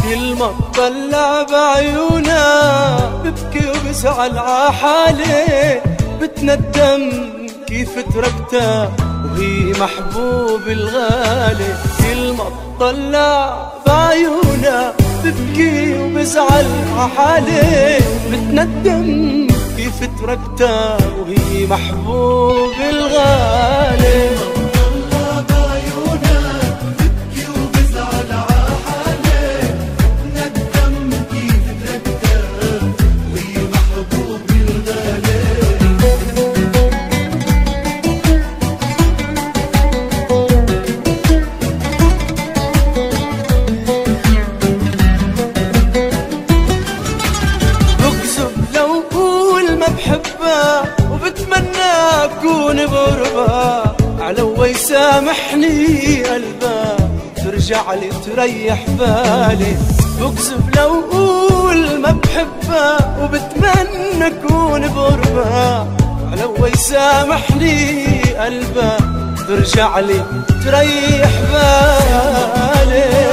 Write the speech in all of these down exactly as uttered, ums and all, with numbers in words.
كل ما اطلع بعيونا ببكي وبزعل عحالي، بتندم كيف تركتها وهي محبوب الغالي. كل ما اطلع بعيونا ببكي وبزعل عحالي، بتندم كيف تركتها وهي محبوب الغالي. بحبها وبتمنى اكون بغربة، علو يسامحني قلبها ترجع لي تريح بالي. بكذب لو اقول ما بحبها وبتمنى اكون بغربة، علو يسامحني قلبها ترجع لي تريح بالي.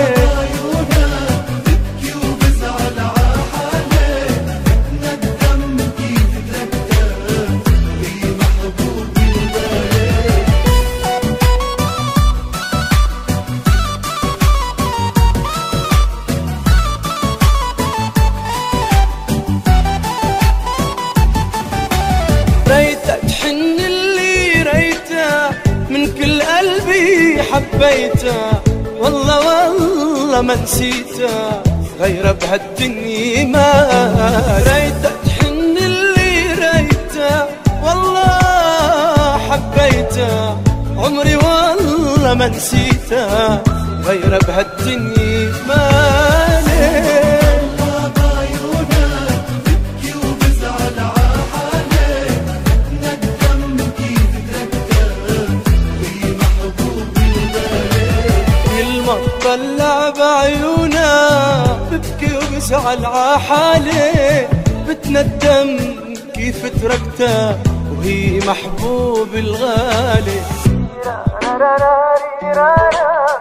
ريتك تحن اللي ريته من كل قلبي حبيته، والله والله ما نسيته غير بهالدنيا ما. ريتك تحن اللي ريته والله حبيته، عمري والله ما نسيته غير بهالدنيا ما. طلع بعيونا ببكي وبزعل عحالي، بتندم كيف تركتها وهي محبوب الغالي.